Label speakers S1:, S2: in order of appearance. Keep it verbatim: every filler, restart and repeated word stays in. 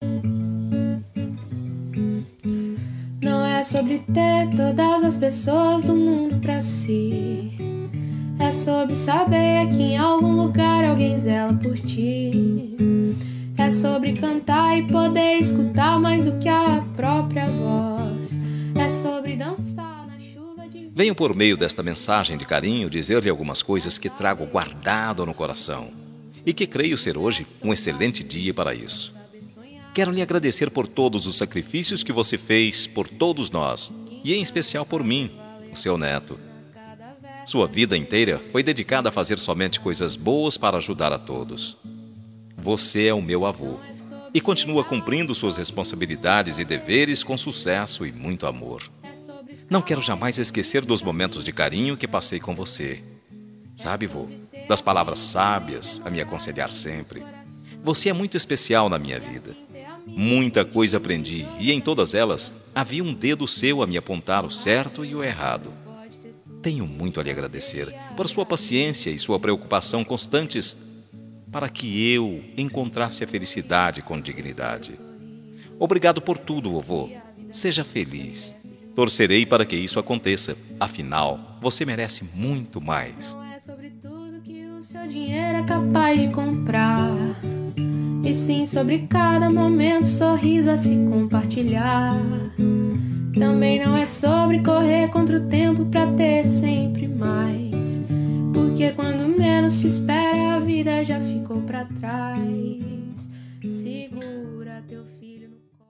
S1: Não é sobre ter todas as pessoas do mundo pra si. É sobre saber que em algum lugar alguém zela por ti. É sobre cantar e poder escutar mais do que a própria voz. É sobre dançar na chuva de...
S2: Venho por meio desta mensagem de carinho dizer-lhe algumas coisas que trago guardado no coração e que creio ser hoje um excelente dia para isso. Quero lhe agradecer por todos os sacrifícios que você fez por todos nós e em especial por mim, o seu neto. Sua vida inteira foi dedicada a fazer somente coisas boas para ajudar a todos. Você é o meu avô e continua cumprindo suas responsabilidades e deveres com sucesso e muito amor. Não quero jamais esquecer dos momentos de carinho que passei com você. Sabe, vô, das palavras sábias a me aconselhar sempre. Você é muito especial na minha vida. Muita coisa aprendi e em todas elas havia um dedo seu a me apontar o certo e o errado. Tenho muito a lhe agradecer por sua paciência e sua preocupação constantes para que eu encontrasse a felicidade com dignidade. Obrigado por tudo, vovô. Seja feliz. Torcerei para que isso aconteça. Afinal, você merece muito mais.
S1: Não é sobre tudo que o seu dinheiro é capaz de comprar, e sim sobre cada momento, sorriso a se compartilhar. Também não é sobre correr contra o tempo pra ter sempre mais, porque quando menos se espera a vida já ficou pra trás. Segura teu